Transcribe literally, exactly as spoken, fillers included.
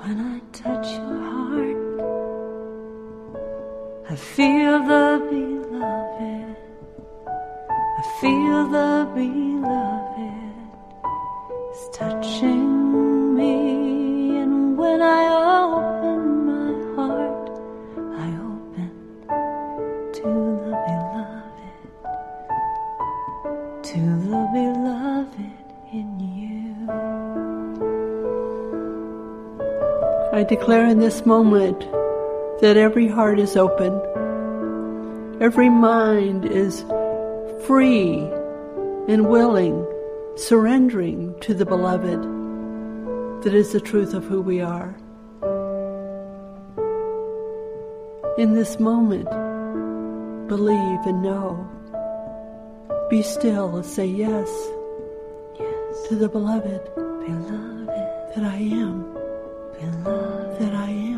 When I touch your heart, I feel the beloved. I feel the beloved is touching me. And when I open my heart, I open to the beloved, to the beloved in you. I declare in this moment that every heart is open, every mind is free and willing, surrendering to the beloved that is the truth of who we are. In this moment, believe and know. Be still and say yes, yes, to the beloved, beloved, that I am, beloved, that I am.